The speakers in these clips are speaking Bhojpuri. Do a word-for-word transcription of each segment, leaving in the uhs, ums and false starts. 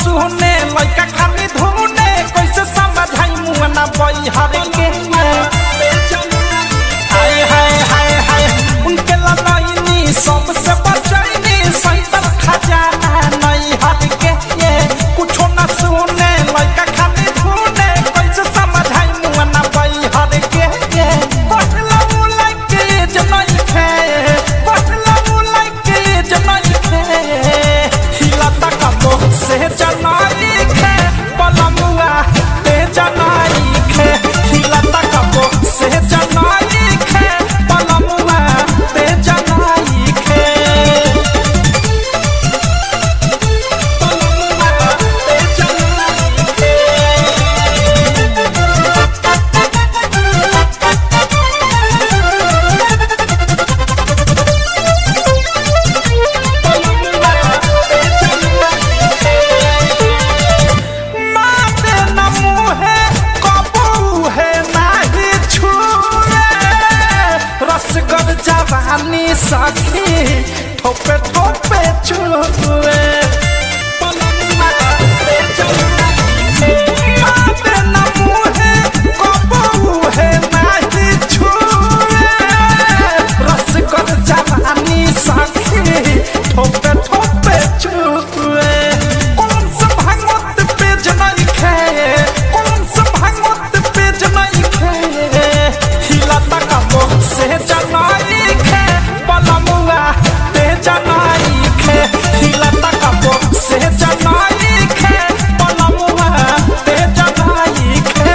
सुने लइका खाली धुने कैसे समझाई मुना बई हर के हाय हाय हाय हाय उनके ललैनी सबसे बचैनी सैतर खजाना नहीं हर के कुछो न सुने लइका खाली धुने कैसे समझाई मुना बई हर के पहला लाइक के जनई खे पहला लाइक के जनई खे हिला तक से जनाई खे पलमुआ ते जनाई खे हिला तक से जनाई खे पलमुआ ते जनाई खे पलमुआ ते जनाई खे जवानी सखी ठोपे ठोपे चुए पलमुआ ते जनाई खे न मुहे कबू है नाही छुए रस कर जवानी सखी ठोपे ठोपे चुए कौन सा भांगवत पे जनई खे कौन सा भांगवत पे जनई खे हिला तक से जनाई पलमुआ ते जनाई खे हिला तक से जनाई खे पलमुआ ते जनाई खे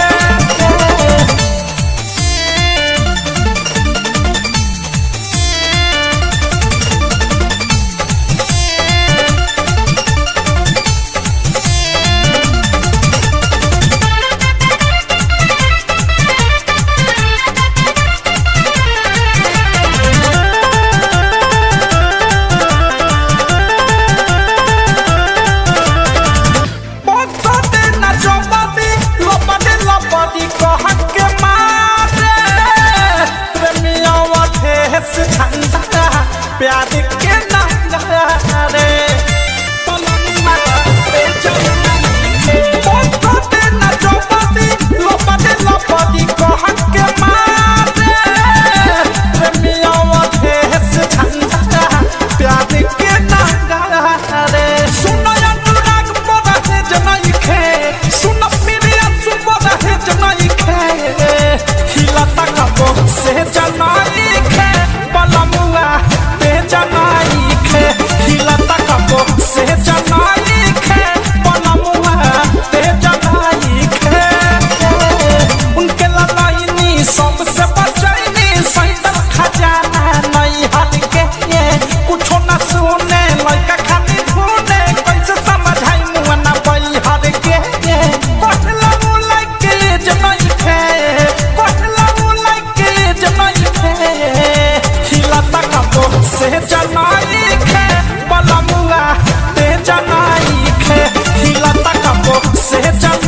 प्यार के नारा रे पलमुआ ते जनाई खे पोते न जोपती लोपते लोपती कहक के मारे प्रेमिया थे से झंडा प्यार के नारा रे सुन अनुराग पदा है जनई खे सुन प्रिया सुपदा है जनई खे हिला तक से जनाई खे पलमुआ ते जनाई खे हिला तक से जनाई खे पलमुआ ते जनाई खे उनके ललैनी सबसे बचैनी सैतर खजाना नहीं हल के कुछो न सुने लइका खाली धुने कैसे समझाई मुना बई हर के पहला लाइक के जनई खे पहला लाइक के जनई खे हिला तक से जनाई खे पलमुआ ते जनाई खे हिला तक से जनाई